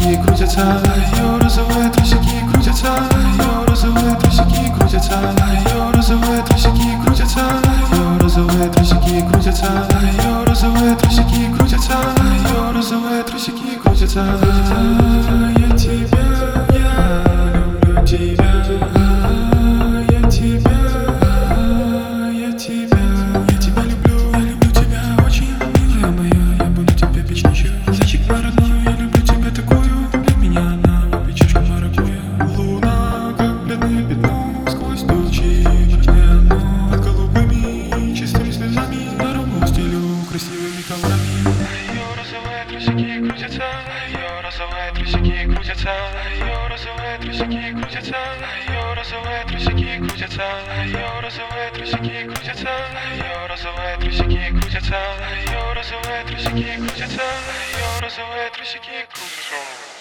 трусики крутятся, ее розовые трусики крутятся, ее розовые трусики крутятся, ее розовые трусики крутятся, ее розовые трусики крутятся, ее розовые трусики крутятся, ее розовые трусики крутятся. Я тебя, я люблю тебя. Ее розовые трусики крутятся, ее розовые трусики крутятся, ее розовые трусики крутятся, ее розовые трусики крутятся, ее розовые трусики крутятся, ее розовые трусики крутятся, ее розовые трусики крутятся.